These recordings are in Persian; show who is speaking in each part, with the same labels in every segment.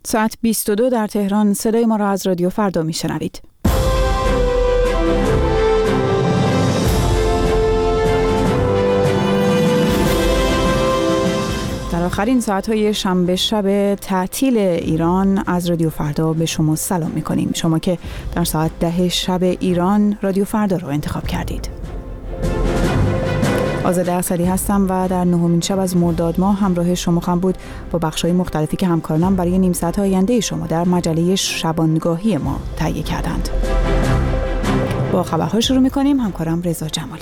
Speaker 1: ساعت 22 در تهران. صدای ما را از رادیو فردا میشنوید. در آخرین ساعت‌های شنبه شب تعطیل ایران از رادیو فردا به شما سلام می‌کنیم. شما که در ساعت 10 شب ایران رادیو فردا رو انتخاب کردید. آزاده اسدی هستم و در نهمین شب از مرداد ماه همراه شما خواهم بود با بخش‌های مختلفی که همکارانم برای نیم ساعت آینده شما در مجله شبانگاهی ما تهیه کردند. با خبرها شروع می‌کنیم. همکارم رضا جمالی.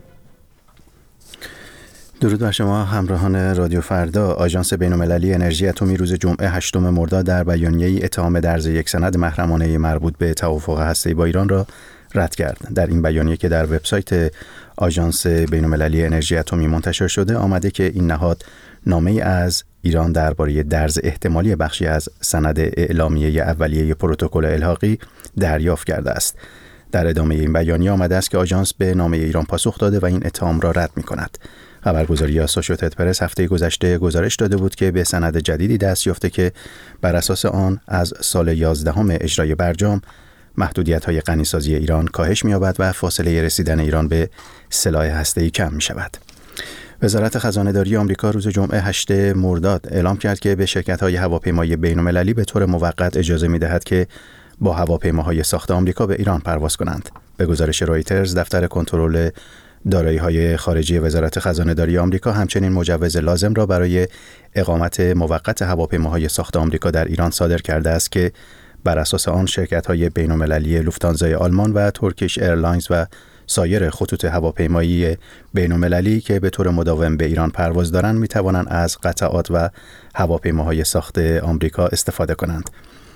Speaker 2: درود بر شما همراهان رادیو فردا. آژانس بین‌المللی انرژی اتمی روز جمعه 8 مرداد در بیانیه‌ای اتهام درز یک سند محرمانه مربوط به توافق هسته‌ای با ایران را رد کرد. در این بیانیه که در وبسایت آژانس بین‌المللی انرژی اتمی منتشر شده آمده که این نهاد نامه‌ای از ایران درباره درز احتمالی بخشی از سند اعلامیه اولیه پروتکل الحاقی دریافت کرده است. در ادامه این بیانیه آمده است که آژانس به نامه ایران پاسخ داده و این اتهام را رد می‌کند. خبرگزاری آسوشییتد پرس هفته گذشته گزارش داده بود که به سند جدیدی دست یافته که بر اساس آن از سال 11 اجرای برجام محدودیت‌های غنیسازی ایران کاهش می‌یابد و فاصله رسیدن ایران به سلاح هسته‌ای کم می‌شود. وزارت خزانه‌داری آمریکا روز جمعه 8 مرداد اعلام کرد که به شرکت‌های هواپیمایی بین‌المللی به طور موقت اجازه می‌دهد که با هواپیماهای ساخت آمریکا به ایران پرواز کنند. به گزارش رایترز دفتر کنترل دارایی‌های خارجی وزارت خزانه‌داری آمریکا همچنین مجوز لازم را برای اقامت موقت هواپیماهای ساخت آمریکا در ایران صادر کرده است که بر اساس آن شرکت‌های بین‌المللی لوفتانزا آلمان و ترکیش ایرلاینز و سایر خطوط هواپیمایی بین‌المللی که به طور مداوم به ایران پرواز دارند می‌توانند از قطعات و هواپیماهای ساخت آمریکا استفاده کنند.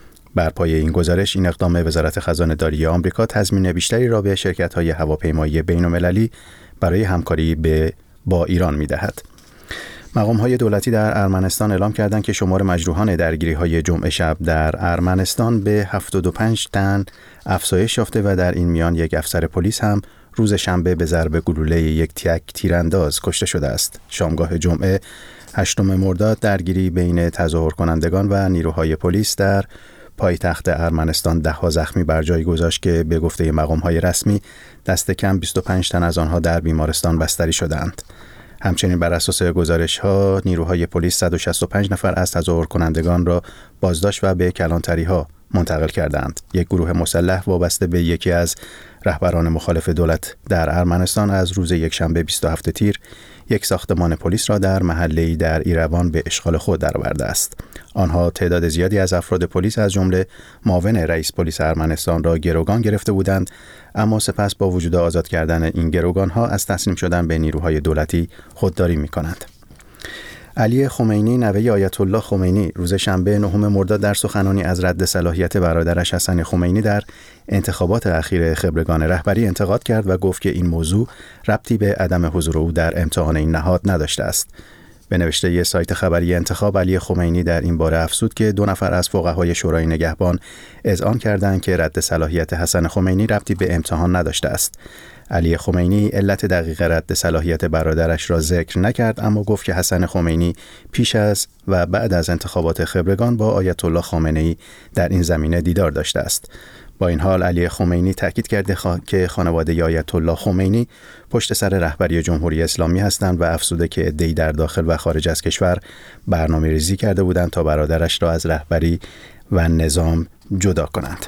Speaker 2: بر پایه این گزارش این اقدام وزارت خزانه‌داری آمریکا تضمین بیشتری را به شرکت‌های هواپیمایی بین‌المللی برای همکاری با ایران می‌دهد. مقام‌های دولتی در ارمنستان اعلام کردند که شمار مجروحان درگیری‌های جمعه شب در ارمنستان به 75 تن افزایش یافته و در این میان یک افسر پلیس هم روز شنبه به ضرب گلوله یک تیرانداز کشته شده است. شامگاه جمعه 8 مرداد درگیری بین تظاهر کنندگان و نیروهای پلیس در پایتخت ارمنستان 10 زخمی بر جای گذاشت که به گفته مقام‌های رسمی دست کم 25 تن از آنها در بیمارستان بستری شدند. همچنین بر اساس گزارش‌ها نیروهای پلیس 165 نفر از تظاهر کنندگان را بازداشت و به کلانتری‌ها منتقل کردند. یک گروه مسلح وابسته به یکی از رهبران مخالف دولت در ارمنستان از روز یکشنبه 27 تیر یک ساختمان پلیس را در محله‌ای در ایروان به اشغال خود درآورده است. آنها تعداد زیادی از افراد پلیس از جمله معاون رئیس پلیس ارمنستان را گروگان گرفته بودند، اما سپس با وجود آزاد کردن این گروگان‌ها از تسلیم شدن به نیروهای دولتی خودداری می‌کنند. علی خمینی نوه آیت الله خمینی روز شنبه 9 مرداد در سخنانی از رد صلاحیت برادرش حسن خمینی در انتخابات اخیر خبرگان رهبری انتقاد کرد و گفت که این موضوع ربطی به عدم حضور او در امتحان این نهاد نداشته است. به نوشته سایت خبری انتخاب، علی خمینی در این باره افزود که 2 نفر از فقهای شورای نگهبان اذعان کردند که رد صلاحیت حسن خمینی ربطی به امتحان نداشته است. علی خمینی علت دقیق رد صلاحیت برادرش را ذکر نکرد، اما گفت که حسن خمینی پیش از و بعد از انتخابات خبرگان با آیت الله خامنه‌ای در این زمینه دیدار داشته است. با این حال علی خمینی تاکید کرده که خانواده آیت الله خمینی پشت سر رهبری جمهوری اسلامی هستند و افزوده که عده‌ای در داخل و خارج از کشور برنامه‌ریزی کرده بودند تا برادرش را از رهبری و نظام جدا کنند.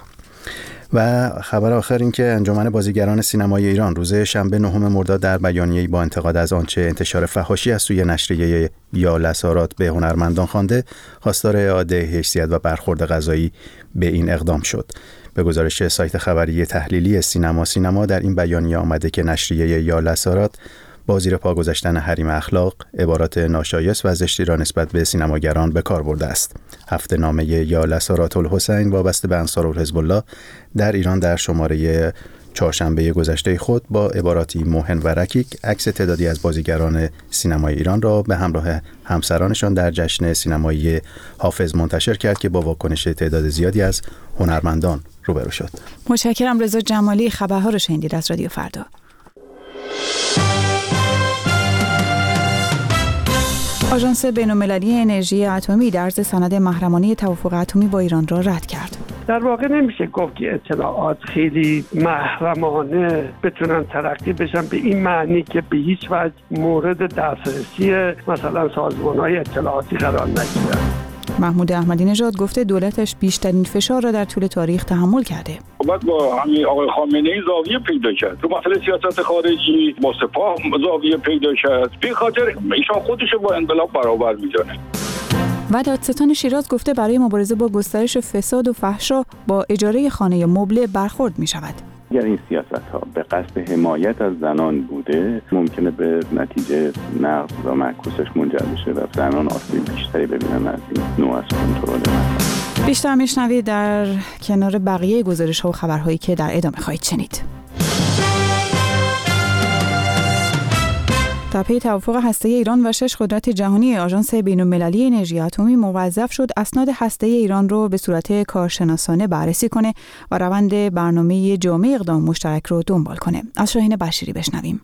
Speaker 2: و خبر آخر این که انجمن بازیگران سینمای ایران روز شنبه 9 مرداد در بیانیه‌ای با انتقاد از آنچه انتشار فحاشی از سوی نشریه یا لسارات به هنرمندان خوانده خواستار اعاده حیثیت و برخورد قضایی به این اقدام شد. به گزارش سایت خبری تحلیلی سینما در این بیانیه آمده که نشریه یا لسارات با زیر پا گذاشتن حریم اخلاق عبارات ناشایست و زشتی را نسبت به سینماگران به کار برده است. هفته نامه یا لسارات الحسین وابسته به انصارالحزب الله در ایران در شماره چهارشنبه گذشته خود با عباراتی موهن و رکیک عکس تعدادی از بازیگران سینمای ایران را به همراه همسرانشان در جشن سینمایی حافظ منتشر کرد که با واکنش تعداد زیادی از هنرمندان روبرو شد.
Speaker 1: متشکرم رضا جمالی. خبرها رو شنیدید از رادیو فردا. آژانس بین‌المللی انرژی اتمی درز سند محرمانه توافق اتمی با ایران را رد کرد.
Speaker 3: در واقع نمیشه گفت که اطلاعات خیلی محرمانه بتونن تلقی بشن به این معنی که به هیچ وجه مورد دسترسی مثلا سازمان‌های اطلاعاتی قرار نگیرن.
Speaker 1: محمود احمدی نژاد گفته دولتش بیشترین فشار را در طول تاریخ تحمل کرده.
Speaker 4: بعد با همین آقای خامنه‌ای زاویه پیدا کرد. تو مسئله سیاست خارجی با سپاه زاویه پیدا کرد. به خاطر ایشان خودش با انقلاب برابر می‌دونه.
Speaker 1: و دادستان شیراز گفته برای مبارزه با گسترش فساد و فحشا با اجاره خانه مبله برخورد می‌شود.
Speaker 5: اگر این سیاست‌ها به قصد حمایت از زنان بوده ممکنه به نتیجه نقض و معکوسش منجر بشه و زنان آسیب بیشتری ببینن از این نوع از کنترل.
Speaker 1: بیشتر میشنوید در کنار بقیه گزارش‌ها و خبرهایی که در ادامه خواهید شنید. در پی توافق هسته‌ای ایران و 6 قدرت جهانی، آژانس بین‌المللی انرژی اتمی موظف شد اسناد هسته‌ای ایران رو به صورت کارشناسانه بررسی کنه و روند برنامه جامع اقدام مشترک رو دنبال کنه. از شاهین بشیری بشنویم.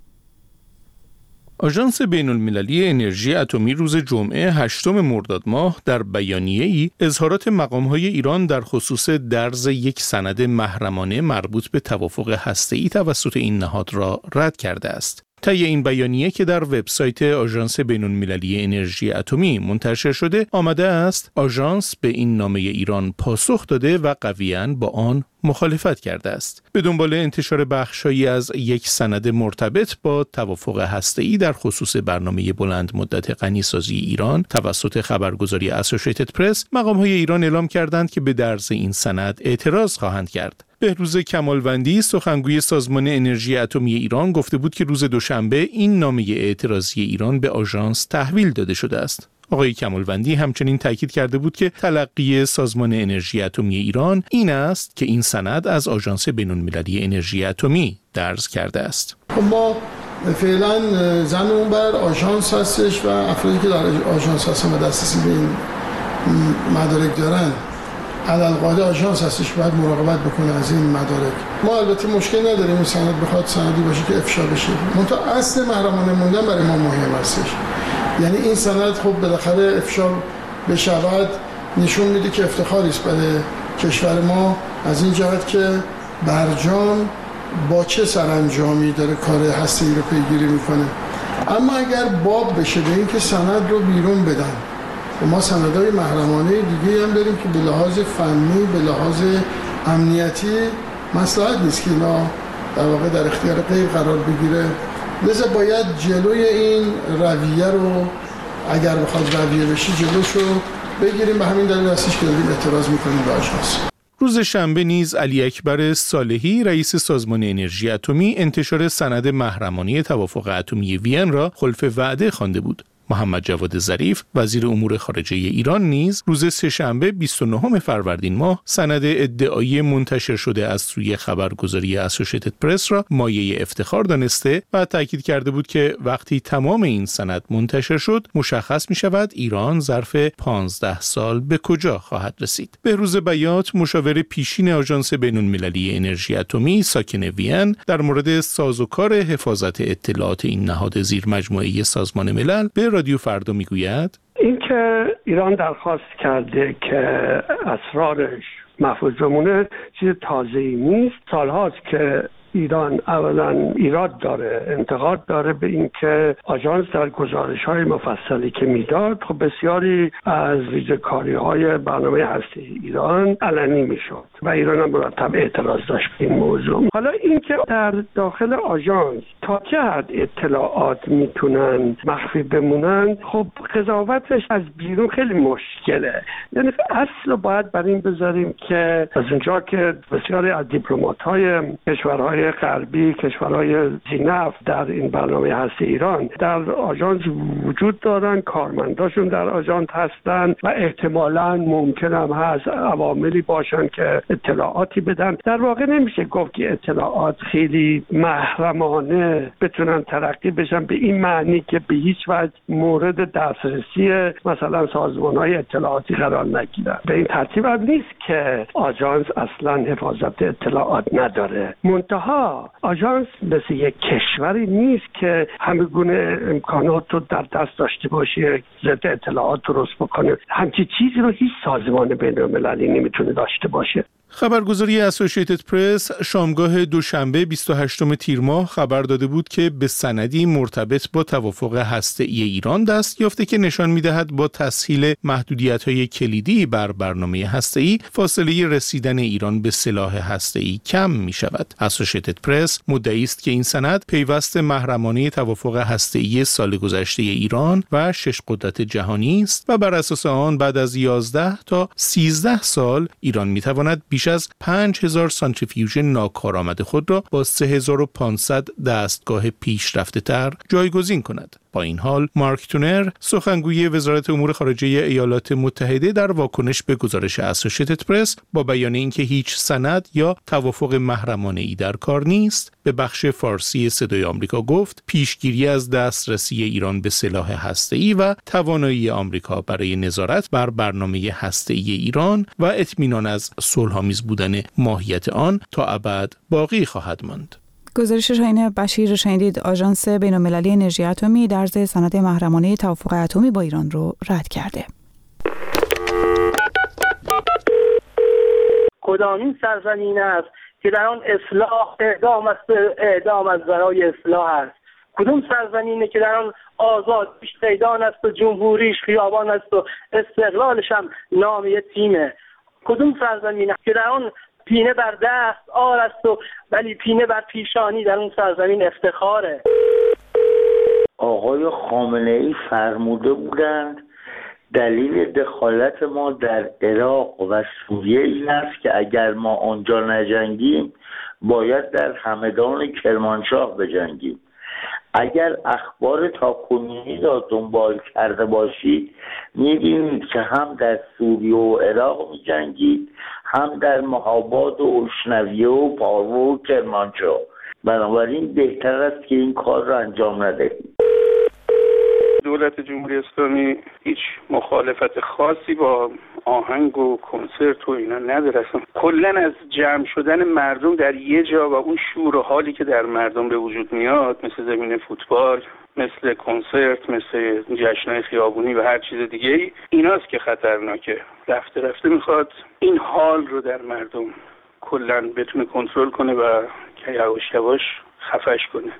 Speaker 6: آژانس بین‌المللی انرژی اتمی روز جمعه 8 مرداد ماه در بیانیه‌ای اظهارات مقام‌های ایران در خصوص درز یک سند محرمانه مربوط به توافق هسته‌ای توسط این نهاد را رد کرده است. طی این بیانیه که در وبسایت آژانس بین‌المللی انرژی اتمی منتشر شده آمده است آژانس به این نامه ایران پاسخ داده و قویاً با آن مخالفت کرده است. به دنبال انتشار بخشایی از یک سند مرتبط با توافق هسته‌ای در خصوص برنامه بلند مدت غنیسازی ایران توسط خبرگزاری اسوسییتد پرس، مقام‌های ایران اعلام کردند که به درز این سند اعتراض خواهند کرد. بهروز کمالوندی سخنگوی سازمان انرژی اتمی ایران گفته بود که روز دوشنبه این نامه اعتراضی ایران به آژانس تحویل داده شده است. آقای کمالوندی همچنین تاکید کرده بود که تلقی سازمان انرژی اتمی ایران این است که این سند از آژانس بین‌المللی انرژی اتمی درز کرده است.
Speaker 7: ما فعلا زنمون بر آژانس هستش و افرادی که در آژانس هستن و دسترسی به این مدارک دارن عدالقاده آژانس هستش باید مراقبت بکنه از این مدارک. ما البته مشکل نداریم این سند بخواد سندی باشه که افشا بشه، منتها اصل محرمانه موندن برای ما مهم هستش. یعنی این سند خب بالاخره افشا بشود نشون میده که افتخاری است برای کشور ما از این جهت که برجام با چه سرانجامی داره کار هسته‌ای رو پیگیری میکنه. اما اگر باب بشه به این که سند رو بیرون بدن و ما سندهای محرمانه دیگه هم داریم که به لحاظ فنی به لحاظ امنیتی مصلحت نیست که اینا در واقع در اختیار غیر قرار بگیره، لذا باید جلوی این رویه رو اگر بخواد رویه بشه جلوش رو بگیریم. به همین دلیل هستش که داریم اعتراض میکنیم به آژانس.
Speaker 6: روز شنبه نیز علی اکبر صالحی رئیس سازمان انرژی اتمی انتشار سند محرمانه توافق اتمی وین را خلف وعده خوانده بود. محمد جواد ظریف وزیر امور خارجه ایران نیز روز سه‌شنبه 29 فروردین ماه سند ادعایی منتشر شده از سوی خبرگزاری اسوسییتد پرس را مایه افتخار دانسته و تاکید کرده بود که وقتی تمام این سند منتشر شد مشخص می شود ایران ظرف 15 سال به کجا خواهد رسید. بهروز بیات مشاور پیشین آژانس بین‌المللی انرژی اتمی ساکن وین در مورد سازوکار حفاظت اطلاعات این نهاد زیر مجموعه سازمان ملل به رادیو فردا میگوید
Speaker 3: اینکه ایران درخواست کرده که اسرارش محفوظ بمونه چیز تازه‌ای نیست. سالهاست که ایران اولا ایراد داره، انتقاد داره به اینکه آژانس در گزارش‌های مفصلی که میداد خب بسیاری از ریزه‌کاری‌های برنامه هسته‌ای ایران علنی میشد و ایران هم مرتب اعتراض داشت به این موضوع. حالا اینکه در داخل آژانس تا چه حد اطلاعات میتونن مخفی بمونن خب قضاوتش از بیرون خیلی مشکله. یعنی اصل باید بر این بذاریم که از اونجا که بسیاری از دیپلمات‌های کشورهای غربی، کشورهای ذی‌نفع در این برنامه هسته ایران در آژانس وجود دارن، کارمنداشون در آژانس هستن و احتمالاً ممکن هم هست عواملی باشن که اطلاعاتی بدن. در واقع نمیشه گفت که اطلاعات خیلی محرمانه بتونن تلقی بشن به این معنی که به هیچ وجه مورد دسترسی مثلا سازمان‌های اطلاعاتی قرار نگیرن. به این ترتیب هم نیست که آژانس اصلا حفاظت اطلاعات نداره. منتها منتها آژانس مثل یک کشوری نیست که همه گونه امکانات رو در دست داشته باشه، ضد اطلاعات درست بکنه. همچی چیزی رو هیچ سازمان بین‌المللی نمیتونه داشته باشه.
Speaker 6: خبرگزاری اسوسییتد پرس شامگاه دوشنبه 28 تیر ماه خبر داده بود که به سندی مرتبط با توافق هسته‌ای ایران دست یافته که نشان می‌دهد با تسهیل محدودیت‌های کلیدی بر برنامه هسته‌ای فاصله رسیدن ایران به سلاح هسته‌ای کم می‌شود. اسوسییتد پرس مدعی است که این سند پیوست محرمانه توافق هسته‌ای سال گذشته ایران و 6 قدرت جهانی است و بر اساس آن بعد از 11 تا 13 سال ایران می‌تواند بیش از 5000 سانتریفیوژ ناکارآمد خود را با 3500 دستگاه پیشرفته تر جایگزین کند. با این حال مارک تونر سخنگوی وزارت امور خارجه ایالات متحده در واکنش به گزارش اسوسییتد پرس با بیان اینکه هیچ سند یا توافق محرمانه‌ای در کار نیست به بخش فارسی صدای آمریکا گفت پیشگیری از دسترسی ایران به سلاح هسته‌ای و توانایی آمریکا برای نظارت بر برنامه هسته‌ای ایران و اطمینان از صلح‌آمیز بودن ماهیت آن تا ابد باقی خواهد ماند.
Speaker 1: گزارش شاهین بشیر شنیدید. آژانس بین‌المللی انرژی اتمی درز سند محرمانه توافق اتمی با ایران رو رد کرده.
Speaker 8: کدامین سرزمین است که در آن اصلاح اعدام از برای اصلاح است؟ کدوم سرزمینه که در آن آزادیش قیدان است و جمهوریش خیابان است و استقلالش هم نام یه تیمه؟ کدوم سرزمینه که در آن پینه بر دست آر است و ولی پینه بر پیشانی در اون سرزمین افتخاره؟
Speaker 9: آقای خامنه‌ای فرموده بودند دلیل دخالت ما در عراق و سوریه این است که اگر ما آنجا نجنگیم باید در همدان کرمانشاه بجنگیم. اگر اخبار تاکنونی را دنبال کرده باشید می‌بینید که هم در سوریه و عراق می‌جنگید، هم در مهاباد و اشنویه و پارو و کرمانشاه. بنابراین بهتر است که این کار را انجام ندهید.
Speaker 4: دولت جمهوری اسلامی هیچ مخالفت خاصی با آهنگ و کنسرت و اینا نداره. اصلا کلا از جمع شدن مردم در یه جا و اون شور و حالی که در مردم به وجود میاد، مثل زمین فوتبال، مثل کنسرت، مثل جشن‌های خیابونی و هر چیز دیگه ای، ایناست که خطرناکه. رفته رفته میخواد این حال رو در مردم کلا بتونه کنترل کنه و که یواش یواش خفش کنه.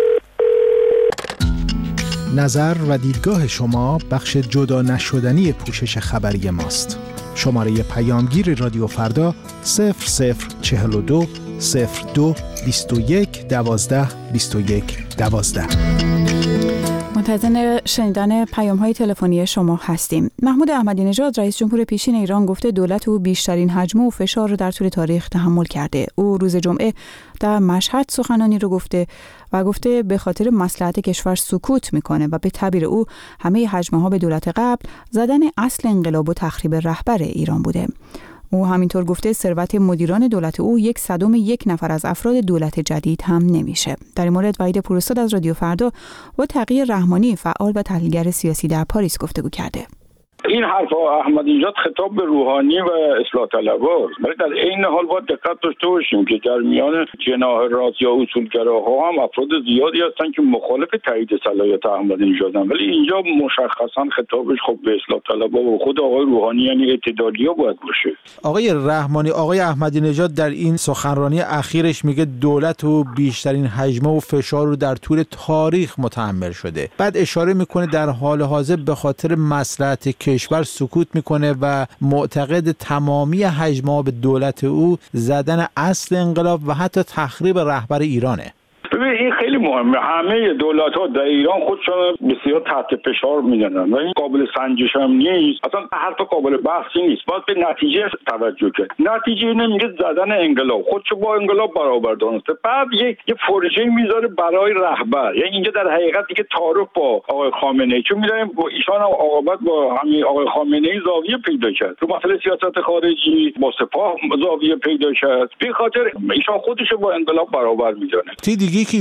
Speaker 10: نظر و دیدگاه شما بخش جدا نشدنی پوشش خبری ماست. شماره پیامگیر رادیو فردا 0042 02 21 12 21 12.
Speaker 1: منتظر شنیدن پیام‌های تلفنی شما هستیم. محمود احمدی نژاد رئیس جمهور پیشین ایران گفته دولت او بیشترین حجم و فشار را در طول تاریخ تحمل کرده. او روز جمعه در مشهد سخنانی رو گفته به خاطر مصلحت کشور سکوت میکنه و به تعبیر او همه حجم‌ها به دولت قبل زدن اصل انقلاب و تخریب رهبر ایران بوده. او همینطور گفته ثروت مدیران دولت او 1/100 نفر از افراد دولت جدید هم نمیشه. در این مورد وحید پوراستاد از رادیو فردا با تقی رحمانی فعال و تحلیلگر سیاسی در پاریس گفتگو کرده.
Speaker 4: این حرف احمدی نژاد خطاب به روحانی و اصلاح طلباست، ولی در عین حال باید دقت داشته باشیم که در میان جناح راست یا اصولگراها هم افراد زیادی هستن که مخالف تایید صلاحیت احمدی نژادن، ولی اینجا مشخصا خطابش خب به اصلاح طلبا و خود آقای روحانی یعنی اعتدالیا باید باشه.
Speaker 11: آقای رحمانی، آقای احمدی نژاد در این سخنرانی اخیرش میگه دولت و بیشترین حجم و فشار رو در طول تاریخ متحمل شده. بعد اشاره میکنه در حال حاضر به خاطر مصلحت کشور سکوت میکنه و معتقد تمامی حجم‌ها به دولت او زدن اصل انقلاب و حتی تخریب رهبر ایرانه.
Speaker 4: ببین این خیلی مهمه. همه دولت‌ها در ایران خودشون بسیار تحت فشار می‌دونن و این قابل سنجش هم نیست. اصلا حرف قابل بحثی نیست. باید به نتیجه توجه کرد. نتیجه اینه میگه زدن انقلاب، خودشو با انقلاب برابر دونسته. بعد یه پروژه میذاره برای رهبر. یعنی اینجا در حقیقت دیگه تعارف با آقای خامنه‌ای، چون می‌دونیم با ایشان عاقبت با همین آقای خامنه‌ای زاویه پیدا کرد. تو مسئله سیاست خارجی با سپاه زاویه پیدا کرد. به خاطر ایشان خودشو با انقلاب برابر می‌دونه.
Speaker 11: که ایشون اشاره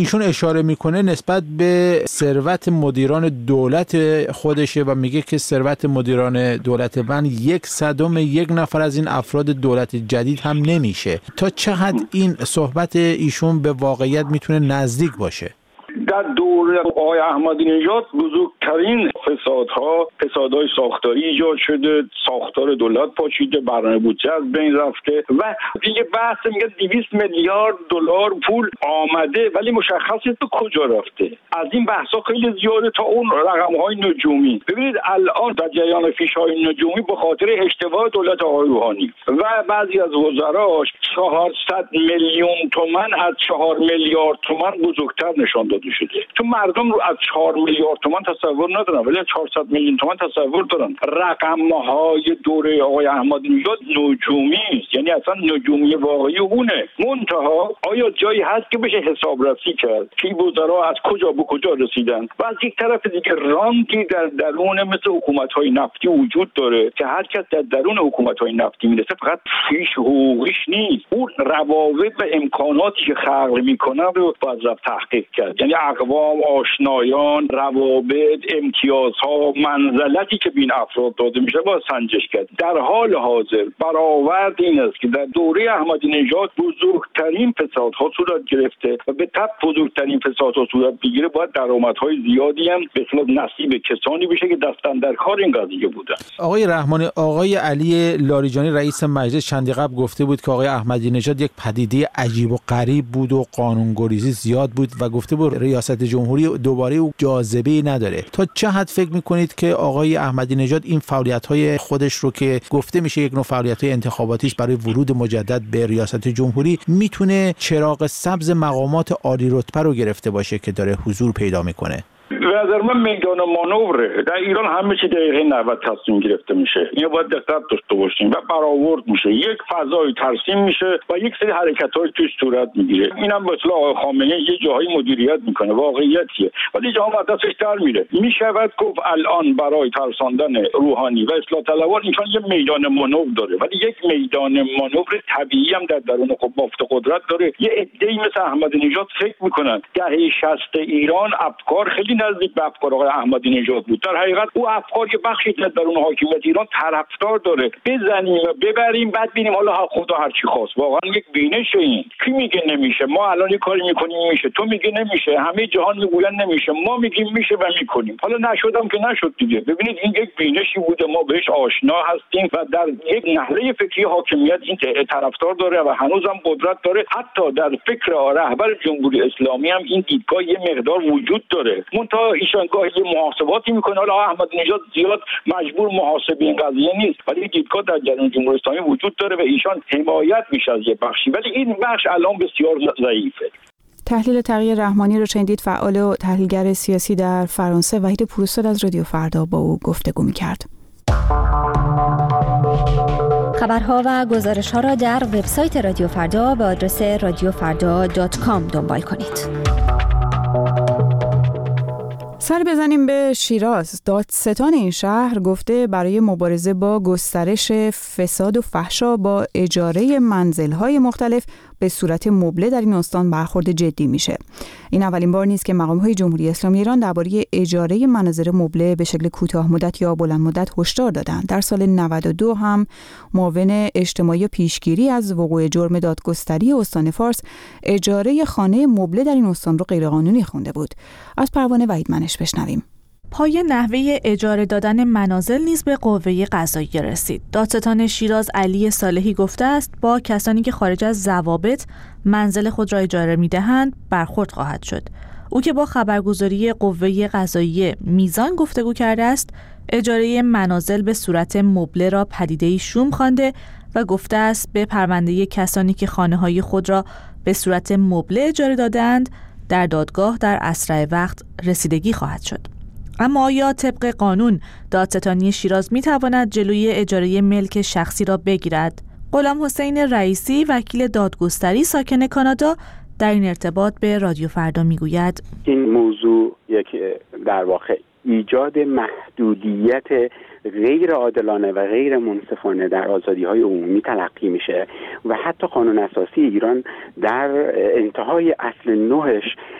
Speaker 11: اشاره میکنه نسبت به ثروت مدیران دولت خودشه و میگه که ثروت مدیران دولت من 1/100 یک نفر از این افراد دولت جدید هم نمیشه. تا چقدر این صحبت ایشون به واقعیت میتونه نزدیک باشه؟
Speaker 12: در دوره آقای احمدی نژاد بزرگترین فسادهای ساختاری ایجاد شده، ساختار دولت پاشیده، برنامه بودجه از بین رفته و دیگه بحث میگه 200 میلیارد دلار پول آمده ولی مشخص نیست به کجا رفته. از این بحثا خیلی زیاده تا اون رقم‌های نجومی. ببینید الان در جریان فیش‌های نجومی به خاطر اشتباه دولت آقای روحانی و بعضی از وزراش 400 میلیون تومان از 4 میلیارد تومان بزرگتر نشان داده شده. چون مردم رو از 4 میلیارد تومان تصور ندارن ولی 400 میلیون تومان تصور دارن. رقم‌های دوره آقای احمدی نژاد نجومی است، یعنی اصلا نجومی واقعی اونه. منتها آیا جایی هست که بشه حسابرسی کرد که این وزرا از کجا به کجا رسیدن؟ و از یک طرف دیگه رانتی در درون مثل حکومت‌های نفتی وجود داره که هر کس در درون حکومت‌های نفتی میرسه فقط فیش حقوقیش نیست، اون روابط و امکاناتی که خلق میکنن رو باید تحقیق کرد. یعنی اقوام، آشنایان، روابط، امتیازها، منزلتی که بین افراد داده میشه باید سنجش کرد. در حال حاضر برآورد این است که در دوره احمدی نژاد بزرگترین فسادها صورت گرفته و به تبع بزرگترین فسادها صورت بگیره باید درآمدهای زیادی هم به اصطلاح نصیب کسانی بشه که دستن در کار این قضیه بودن.
Speaker 11: آقای رحمانی، آقای علی لاریجانی رئیس مجلس چندی قبل گفته بود که آقای احمدی نژاد یک پدیده عجیب و غریب بود و قانونگریزی زیاد بود و گفته بود ریاست جمهوری دوباره او جاذبه‌ای نداره. تا چه حد فکر می‌کنید که آقای احمدی نژاد این فعالیت‌های خودش رو که گفته میشه یک نوع فعالیت‌های انتخاباتیش برای ورود مجدد به ریاست جمهوری میتونه چراغ سبز مقامات عالی رتبه رو گرفته باشه که داره حضور پیدا میکنه؟
Speaker 12: به نظر من میدان مانوره. در ایران همه چی دقیقه 90 تصمیم گرفته میشه. اینو باید دقت داشته باشیم و برآورد میشه. یک فضای ترسیم میشه و یک سری حرکت‌های توش صورت میگیره. اینم به اصطلاح آقای خامنه‌ای یه جاهایی مدیریت میکنه، واقعیتیه. ولی جاها از دستش در میره. میشود گفت الان برای ترساندن روحانی و اصلاح طلبان اینجا یه میدان مانور داره، ولی یک میدان مانور طبیعی هم در درون بافت قدرت داره. یه عده‌ای مثل احمدی نژاد فکر میکنن دهه 60 ایران افکار خیلی نزدیک به افکار آقای احمدی نژاد بود. در حقیقت او افکار که بخشی در درون حاکمیت ایران طرفدار داره. بزنیم و ببریم بعد ببینیم حالا خدا هر چی خواست. واقعا یک بینش این. کی میگه نمیشه؟ ما الان یه کاری میکنیم میشه. تو میگه نمیشه. همه جهان میگن نمیشه. ما میگیم میشه و میکنیم. حالا نشدم که نشد دیگه. ببینید این یک بینشی بوده، ما بهش آشنا هستیم و در یک نحله فکری حاکمیت این طرفدار داره و هنوزم قدرت داره. حتی در فکر رهبر جمهوری اسلامی هم این دیدگاه یه مقدار وجود داره. تا ایشان گاهی محاسباتی میکنه. حالا احمدی نژاد زیاد مجبور محاسبه این قضیه نیست، ولی دیدگاه در جریان جمهوری اسلامی وجود داره و ایشان حمایت میشه از یه بخشی، ولی این بخش الان بسیار ضعیفه.
Speaker 1: تحلیل تغییر رحمانی رو شنیدید. فعال و تحلیلگر سیاسی در فرانسه وحید پوروستاد از رادیو فردا با او گفتگو می‌کرد.
Speaker 13: خبرها و گزارش‌ها را در وبسایت رادیو فردا به آدرس radiofarda.com دنبال کنید.
Speaker 1: سر بزنیم به شیراز. دادستان این شهر گفته برای مبارزه با گسترش فساد و فحشا با اجاره منزل‌های مختلف به صورت مبله در این استان برخورد جدی میشه. این اولین بار نیست که مقام‌های جمهوری اسلامی ایران درباره اجاره مناظر مبله به شکل کوتاه مدت یا بلند مدت هشدار دادند. در سال 92 هم معاون اجتماعی پیشگیری از وقوع جرم دادگستری استان فارس اجاره خانه مبله در این استان رو غیرقانونی خونده بود. از پروانه وحید منش بشنویم.
Speaker 14: پای نحوه اجاره دادن منازل نیز به قوه قضاییه رسید. دادستان شیراز علی صالحی گفته است با کسانی که خارج از ضوابط منزل خود را اجاره می‌دهند برخورد خواهد شد. او که با خبرگزاری قوه قضاییه میزان گفتگو کرده است، اجاره منازل به صورت مبله را پدیده‌ای شوم خوانده و گفته است به پرونده کسانی که خانه‌های خود را به صورت مبله اجاره دادند در دادگاه در اسرع وقت رسیدگی خواهد شد. اما آیا طبق قانون دادستانی شیراز می‌تواند جلوی اجاره ملک شخصی را بگیرد؟ غلام حسین رئیسی وکیل دادگستری ساکن کانادا در این ارتباط به رادیو فردا میگوید
Speaker 5: این موضوع یک در واقع ایجاد محدودیت غیر عادلانه و غیر منصفانه در آزادی‌های عمومی تلقی میشه و حتی قانون اساسی ایران در انتهای اصل 9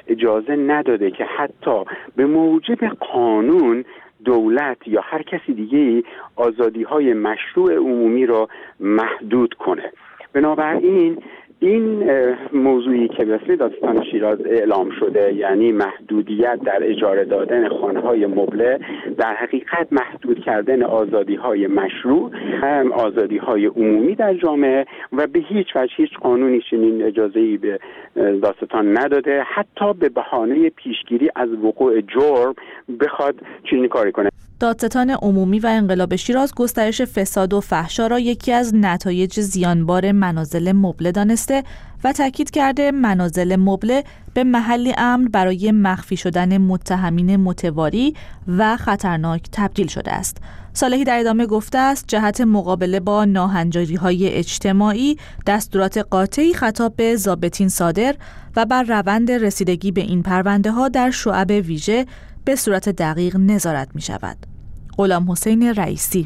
Speaker 5: اجازه نداده که حتی به موجب قانون دولت یا هر کسی دیگه آزادی‌های مشروع عمومی را محدود کنه. بنابراین این موضوعی که به رسمی دادستان شیراز اعلام شده، یعنی محدودیت در اجاره دادن خانه‌های مبله، در حقیقت محدود کردن آزادی‌های مشروع، آزادی‌های عمومی در جامعه و به هیچ وجه هیچ قانونی چنین اجازه‌ای به دادستان نداده، حتی به بهانه پیشگیری از وقوع جرم بخواد چنین کاری کنه.
Speaker 14: دادستان عمومی و انقلاب شیراز گسترش فساد و فحشا را یکی از نتایج زیانبار منازل مبله دانسته و تاکید کرده منازل مبله به محلی امن برای مخفی شدن متهمین متواری و خطرناک تبدیل شده است. صالحی در ادامه گفته است جهت مقابله با ناهنجاری‌های اجتماعی دستورات قاطعی خطاب به ضابطین صادر و بر روند رسیدگی به این پرونده‌ها در شعب ویژه به صورت دقیق نظارت می شود. غلامحسین رئیسی: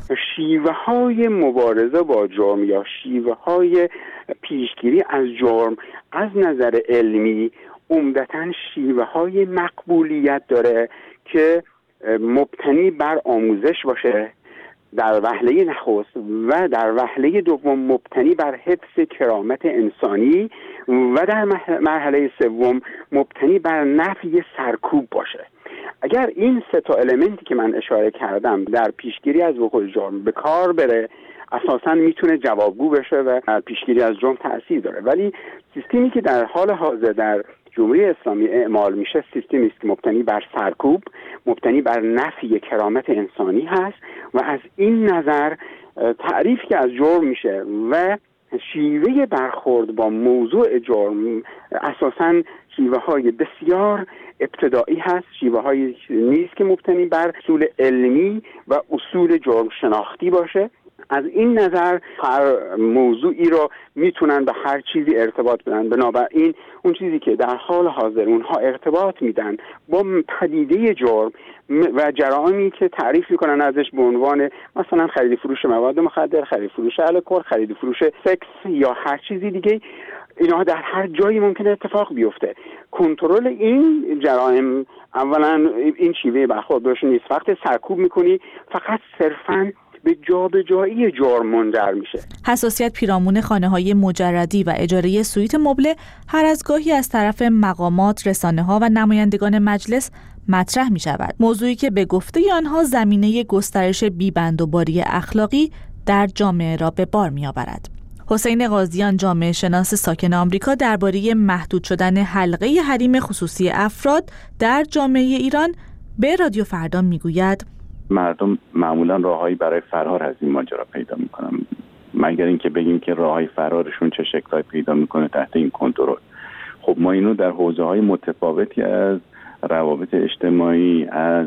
Speaker 5: شیوه‌های مبارزه با جرم یا شیوه‌های پیشگیری از جرم از نظر علمی عمدتاً شیوه‌های مقبولیت داره که مبتنی بر آموزش باشه در وهله نخست و در وهله دوم مبتنی بر حفظ کرامت انسانی و در مرحله سوم مبتنی بر نفی سرکوب باشه. اگر این سه تا المنتی که من اشاره کردم در پیشگیری از وقوع جرم به کار بره، اساساً میتونه جوابگو بشه و در پیشگیری از جرم تأثیر داره. ولی سیستمی که در حال حاضر در جمهوری اسلامی اعمال میشه سیستمی است که مبتنی بر سرکوب، مبتنی بر نفی کرامت انسانی هست و از این نظر تعریف که از جرم میشه و شیوه برخورد با موضوع جرم اساساً شیوه های بسیار ابتدایی هست، شیوه های نیست که مبتنی بر اصول علمی و اصول جرم شناختی باشه. از این نظر هر موضوعی رو میتونن به هر چیزی ارتباط بدن. بنابراین اون چیزی که در حال حاضر اونها ارتباط میدن با پدیده جرم و جرائمی که تعریف میکنن ازش به عنوان مثلا خرید فروش مواد مخدر، خرید فروش الکل، خرید فروش سکس یا هر چیزی دیگه، اینا در هر جایی ممکنه اتفاق بیفته. کنترل این جرائم اولا این شیوه برخورد بهش نیست. وقتی سرکوب میکنی فقط صرفاً به جابجایی جرم منجر میشه.
Speaker 14: حساسیت پیرامون خانه‌های مجردی و اجاره سویت مبله هر از گاهی از طرف مقامات، رسانه‌ها و نمایندگان مجلس مطرح می‌شود. موضوعی که به گفته آنها زمینه گسترش بی‌بندوباری اخلاقی در جامعه را به بار می‌آورد. حسین قاضیان، جامعه شناس ساکن آمریکا، درباره محدود شدن حلقه حریم خصوصی افراد در جامعه ایران به رادیو فردا میگوید:
Speaker 5: مردم معمولا راههایی برای فرار از این ماجرا پیدا میکنن، مگر اینکه بگیم که راههای فرارشون چه شکل‌هایی پیدا میکنه تحت این کنترل. خب ما اینو در حوزه‌های متفاوتی از روابط اجتماعی، از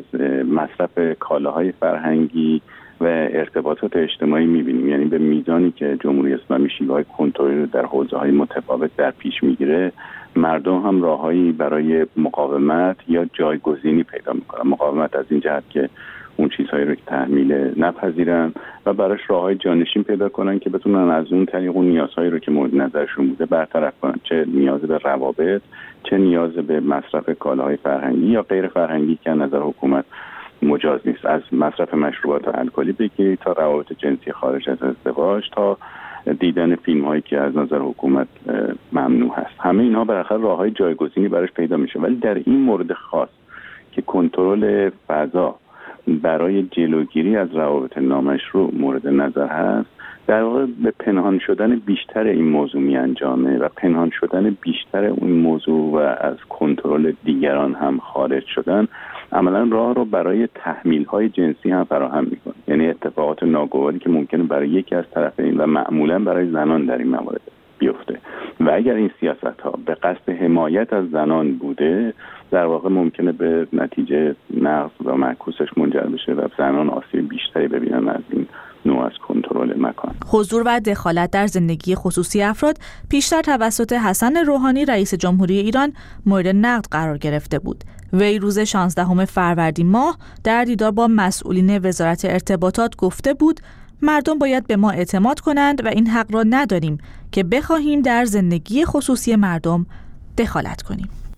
Speaker 5: مصرف کالاهای فرهنگی و ارتباطات اجتماعی میبینیم. یعنی به میزانی که جمهوری اسلامی شیوه‌های کنترل رو در حوزه‌های متفاوت در پیش میگیره، مردم هم راههایی برای مقاومت یا جایگزینی پیدا میکنن. مقاومت از این جهت که اون چیزهایی رو که تحمیل نپذیرن و براش راههای جانشین پیدا کنن که بتونن از اون طریق اون نیازهایی رو که مورد نظرشون بوده برطرف کنن، چه نیاز به روابط، چه نیاز به مصرف کالاهای فرهنگی یا غیر فرهنگی که از نظر حکومت مجاز نیست. از مصرف مشروبات الکلی بگیرید تا روابط جنسی خارج از ازدواج تا دیدن فیلم هایی که از نظر حکومت ممنوع هست. همه اینها بالاخره راههای جایگزینی براش پیدا میشه. ولی در این مورد خاص که کنترل فضا برای جلوگیری از روابط نامشروع مورد نظر هست، در واقع به پنهان شدن بیشتر این موضوع می انجامه و پنهان شدن بیشتر اون موضوع و از کنترل دیگران هم خارج شدن عملا راه رو برای تحمیل‌های جنسی هم فراهم می‌کنه. یعنی اتفاقات ناگواری که ممکنه برای یکی از طرفین و معمولا برای زنان در این موارد بیفته و اگر این سیاست‌ها به قصد حمایت از زنان بوده، در واقع ممکنه به نتیجه نقض و معکوسش منجر بشه و زنان آسیب بیشتری ببینن از این نوع از کنترل مکان.
Speaker 14: حضور و دخالت در زندگی خصوصی افراد پیشتر توسط حسن روحانی رئیس جمهوری ایران مورد نقد قرار گرفته بود. وی روز 16 فروردین ماه در دیدار با مسئولین وزارت ارتباطات گفته بود مردم باید به ما اعتماد کنند و این حق را نداریم که بخواهیم در زندگی خصوصی مردم دخالت کنیم.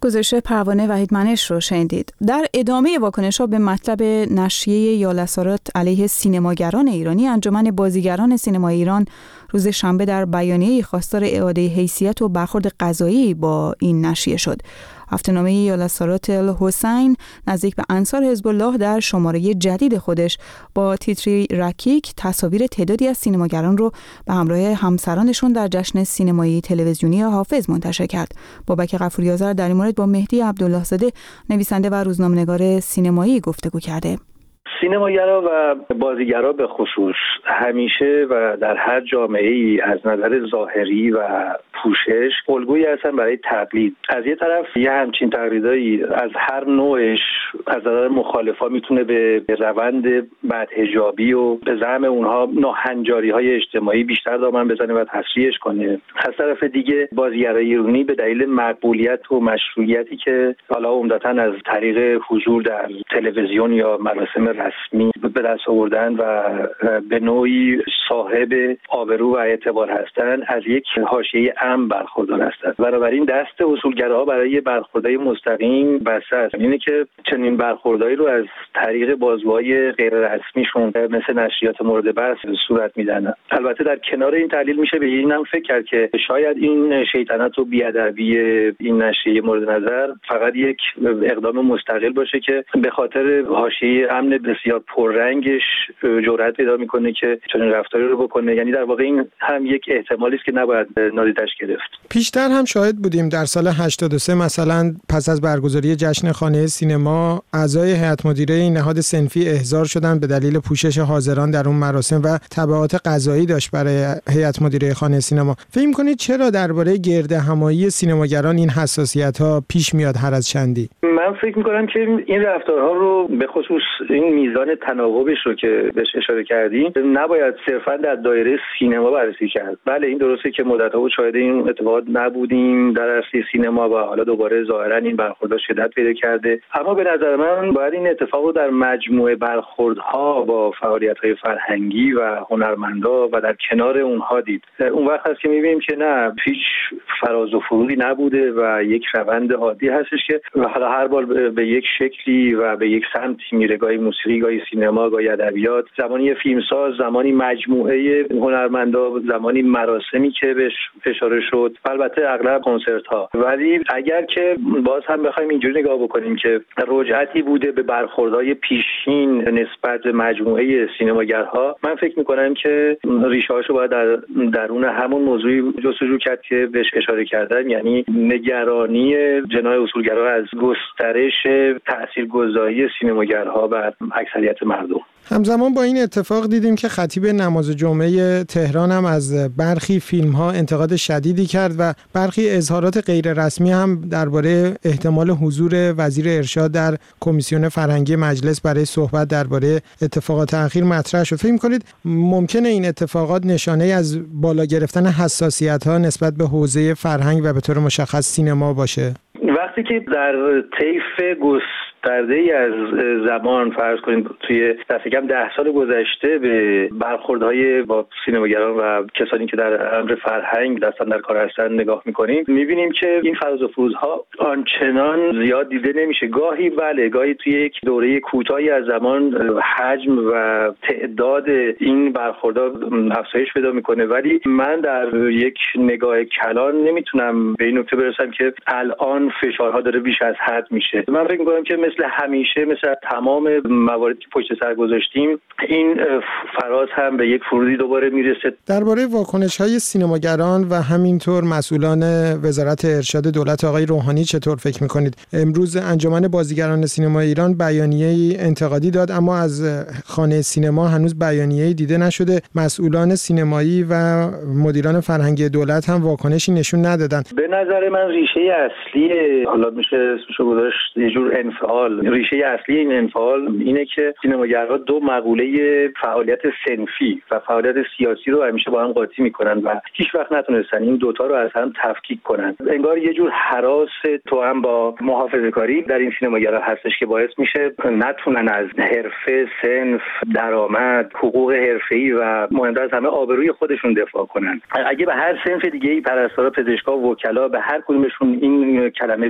Speaker 1: گزارش پروانه وحید منش رو شنیدید. در ادامه واکنش‌ها به مطلب نشریه یالاسارات علیه سینماگران ایرانی، انجمن بازیگران سینمای ایران روز شنبه در بیانیه‌ای خواستار اعاده حیثیت و برخورد قضایی با این نشریه شد. هفته‌نامه یالاسارات الحسین نزدیک به انصار حزب الله در شماره جدید خودش با تیتری رکیک تصاویر تعدادی از سینماگران رو به همراه همسرانشون در جشن سینمایی تلویزیونی حافظ منتشر کرد. بابک غفوری آذر در این مورد با مهدی عبدالله زاده نویسنده و روزنامه‌نگار سینمایی گفتگو کرده.
Speaker 15: سینماگرا و بازیگرا به خصوص همیشه و در هر جامعه‌ای از نظر ظاهری و پوشش الگویی هستن برای تقلید. از یه طرف یه همچین تقلیدایی از هر نوعش از نظر مخالفا میتونه به روند بدحجابی و به زعم اونها ناهنجاری‌های اجتماعی بیشتر دامن بزنه و تسریعش کنه. از طرف دیگه بازیگرای ایرانی به دلیل مقبولیت و مشروعیتی که حالا عمدتاً از طریق حضور در تلویزیون یا مراسم رسمی به دست آوردن و به نوعی صاحب آبرو و اعتبار هستند، از یک حاشیه امن برخوردار هستند. بنابراین دست اصولگراها برای برخوردهای مستقیم بسته است. اینه که چنین برخوردهایی رو از طریق بازوهای غیر رسمیشون مثل نشریات مورد بحث صورت میدن. البته در کنار این تحلیل میشه به این هم فکر کرد که شاید این شیطنت و بی‌ادبی این نشریه مورد نظر فقط یک اقدام مستقل باشه که به خاطر حاشیه امن بسیار پررنگش جرأت پیدا میکنه که چنین رفتاری رو بکنه. یعنی در واقع این هم یک احتمالی است که نباید نادیدش گرفت.
Speaker 16: پیشتر هم شاهد بودیم در سال 83 مثلا پس از برگزاری جشن خانه سینما اعضای هیئت مدیره این نهاد صنفی احضار شدن به دلیل پوشش حاضران در اون مراسم و تبعات قضایی داشت برای هیئت مدیره خانه سینما. فکر می‌کنید چرا درباره گردهمایی سینماگران این حساسیت‌ها پیش میاد هر از چندی؟
Speaker 15: من فکر می‌کنم که این رفتارها رو به خصوص این میزان تناوبش رو که بهش اشاره کردیم نباید صرفا در دایره سینما بررسی کرد. بله این درسته که مدت‌ها بود شاهد این اتفاقات نبودیم در عرصه سینما و حالا دوباره ظاهرا این برخوردها شدت پیدا کرده، اما به نظر من باید این اتفاق رو در مجموعه برخوردها با فعالیت‌های فرهنگی و هنرمندا و در کنار اونها دید. اون وقت هست که می‌بینیم که نه هیچ فراز و فرودی نبوده و یک روند عادی هستش که حالا هر بار به یک شکلی و به یک سمتی میره، گاهی موسیقی، گاهی سینما، گاهی ادبیات، زمانی فیلمساز، زمانی مجموعه هنرمندا، زمانی مراسمی که بهش اشاره شد، البته اغلب کنسرت‌ها. ولی اگر که باز هم بخوایم اینجوری نگاه بکنیم که رجعتی بوده به برخوردهای پیشین نسبت به مجموعه سینماگرها، من فکر می‌کنم که ریشه‌هاشو باید در درون همون موضوعی جستجو کرد که بهش اشاره کردم، یعنی نگرانی جناح اصولگرا از گسترش تاثیرگذاری سینماگرها بر اکثریت مردم.
Speaker 16: همزمان با این اتفاق دیدیم که خطیب نماز جمعه تهران هم از برخی فیلم‌ها انتقاد شدیدی کرد و برخی اظهارات غیر رسمی هم درباره احتمال حضور وزیر ارشاد در کمیسیون فرهنگی مجلس برای صحبت درباره اتفاقات اخیر مطرح شد. فکر می‌کنید ممکنه این اتفاقات نشانه از بالا گرفتن حساسیت‌ها نسبت به حوزه فرهنگ و به طور مشخص سینما باشه؟
Speaker 15: وقتی که در طیف گسترده‌ای از زمان فرض کنیم توی دست کم 10 سال گذشته به برخوردهای با سینماگران و کسانی که در امر فرهنگ دستن در کار هستن نگاه می‌کنیم، می‌بینیم که این فراز و فرودها آنچنان زیاد دیده نمیشه. گاهی بله، گاهی توی یک دوره کوتاهی از زمان حجم و تعداد این برخوردها افزایش پیدا می‌کنه، ولی من در یک نگاه کلان نمیتونم به این نکته برسم که الان فشارها داره بیش از حد میشه. من فکر می‌کنم که مثل همیشه، مثل تمام مواردی که پشت سر گذاشتیم، این فراز هم به یک فرودی دوباره میرسه.
Speaker 16: درباره واکنش‌های سینماگران و همینطور مسئولان وزارت ارشاد دولت آقای روحانی چطور فکر می‌کنید؟ امروز انجمن بازیگران سینما ایران بیانیه‌ای انتقادی داد، اما از خانه سینما هنوز بیانیه‌ای دیده نشده. مسئولان سینمایی و مدیران فرهنگی دولت هم واکنشی نشون ندادن.
Speaker 15: به نظر من ریشه اصلی، حالا میشه اسمشو گذاشت یه جور انفعال، ریشه اصلی این انفعال اینه که سینماگرها دو مقوله فعالیت صنفی و فعالیت سیاسی رو همیشه با هم قاطی میکنن و هیچ وقت نتونستن این دوتا رو از هم تفکیک کنن. انگار یه جور هراس توأم با محافظه‌کاری در این سینماگرها هستش که باعث میشه نتونن از حرفه، صنف، درآمد، حقوق حرفه‌ای و مهمتر از همه آبروی خودشون دفاع کنن. اگه به هر صنف دیگه‌ای، پرستارا، پزشکا، وکلا، به هر کدومشون این کلمه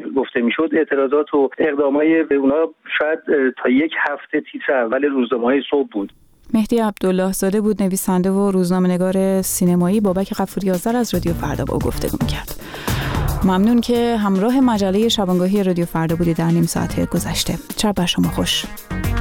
Speaker 15: گفته میشد اعتراضات و اقدامای به اونا شاید تا یک هفته تیتر اول روزنامه‌های صبح بود.
Speaker 1: مهدی عبدالله زاده بود، نویسنده و روزنامه‌نگار سینمایی. بابک غفوری آذر از رادیو فردا با او گفتگو می‌کرد. ممنون که همراه مجله شبانگاهی رادیو فردا بودید در نیم ساعت گذشته. شب بر شما خوش.